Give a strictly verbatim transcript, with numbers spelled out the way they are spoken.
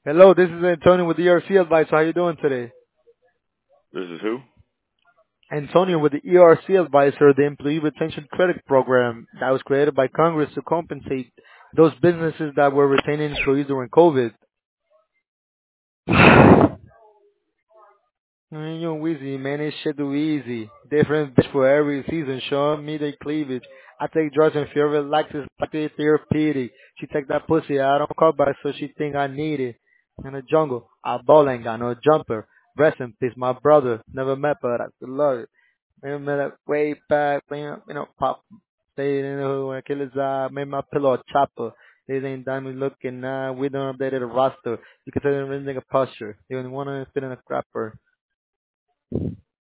Hello, this is Antonio with the E R C Advisor. How you doing today? This is who? Antonio with the E R C Advisor, the Employee Retention Credit Program that was created by Congress to compensate those businesses that were retaining employees during COVID. Man, you Weezy, man, this shit too easy. Different bitch for every season, showing me their cleavage. I take drugs and feel relaxed, it's like it's therapeutic. She take that pussy, I don't call back, so she think I need it. In the jungle, I ball ain't got no jumper. Rest in peace, my brother. Never met, but I still love it. Man, met up way back, man, you know, pop. Stayed in the hood when I kill his eye, made my pillow a chopper. These ain't diamond looking, nah, we don't update the roster. You can tell them nigga posture. You only wanna fit in a crapper.